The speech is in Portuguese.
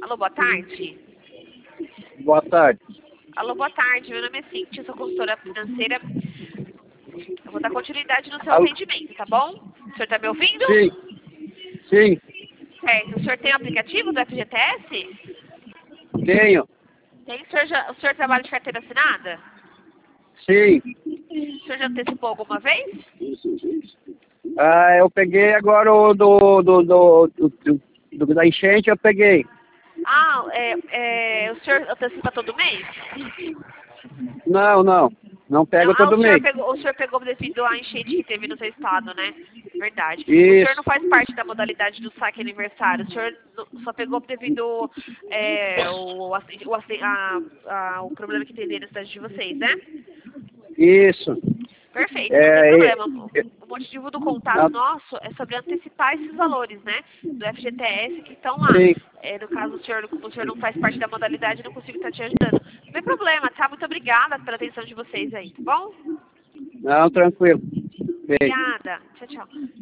Alô, boa tarde. Boa tarde. Alô, boa tarde. Meu nome é Cíntia, sou consultora financeira. Eu vou dar continuidade no seu Alô? atendimento, tá bom? O senhor tá me ouvindo? Sim. Sim, Certo. O senhor tem o aplicativo do FGTS? tenho. Tem. O senhor trabalha de carteira assinada? Sim. O senhor já antecipou alguma vez? Eu peguei agora o da enchente, eu peguei. Ah, o senhor antecipa todo mês? Não, não. Não pego Não, todo mês. o senhor pegou devido à enchente que teve no seu estado, né? Verdade. O senhor Isso. não faz parte da modalidade do saque aniversário. O senhor só pegou devido o problema que teve na cidade de vocês, né? Isso. Perfeito, não tem problema. É, O motivo do contato nosso é sobre antecipar esses valores, né? Do FGTS que estão lá. sim. No caso, como o senhor não faz parte da modalidade, eu não consigo estar te ajudando. Não tem problema, tá? Muito obrigada pela atenção de vocês aí, tá bom? Não, tranquilo. Bem. Obrigada. Tchau, tchau.